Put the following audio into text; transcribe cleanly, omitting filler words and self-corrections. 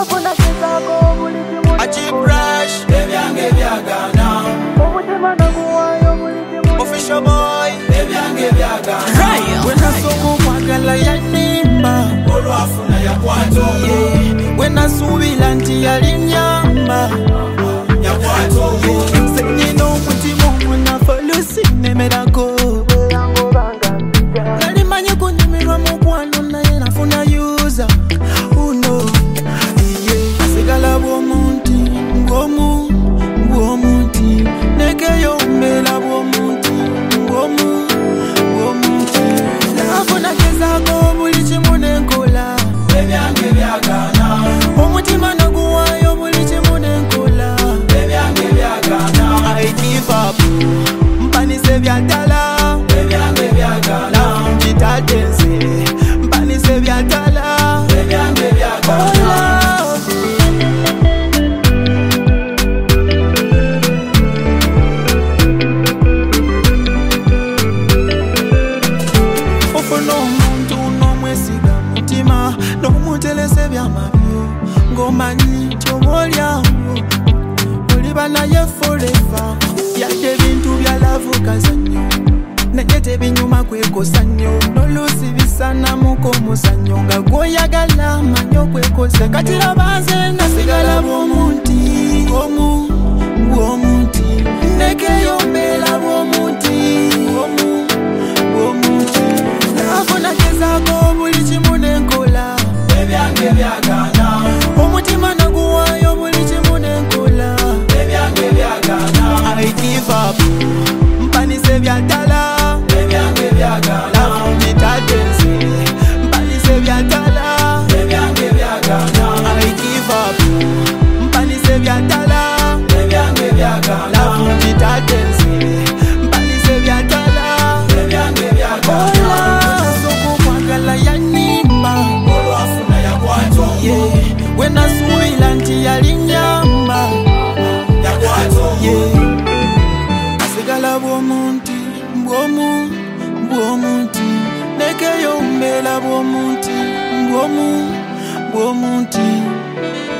Official boy, when I so kwagala ya nimba olwafuna ya kwato when I subilanti ya linyamba ya kwato senyino kutimo mwana folusi nemerako nalimanye kunyimirwa mukwano naye nafuna user uno asigala bw'omuntu ng'omuntu nekeyo mbela bw'omuntu nafuna kezako buli kimu nenkola ebyange byagana omutima naguwaayo buli kimu nenkola ebyange byagana I give up mpanise byatala ebyange byagana nkitatense mpanise byatala ebyange byagana nomutelese byamabyo ngomanyi kyobolyawo oliba naye forever yadde ebintu byalavukazannyo naye tebinyuma kwekosa nnyo noluusi bisanamuko omuzannyo nga gwoyagala manyi okwekosa kati laba nze nasigala bw'omunti bw'omunti nekeyo mbeera bw'omunti bw'omunti nafuna gezaako buli kimu nenkola ebyange byagana omutima naguwaayo buli kimu nenkola ebyange byagana I give up mpanise byatala ebyange byagana nkitatense mpanise byatala ebyange byagana I give up mpanise byatala ebyange byagana nkitatense mpanise byatala ebyange byagana sokukwagala ya nimba olwafuna ya kwato when I suwila nti yalinyamba ya kwato asigala bw'omuntu nekeyo mbela bw'omuntu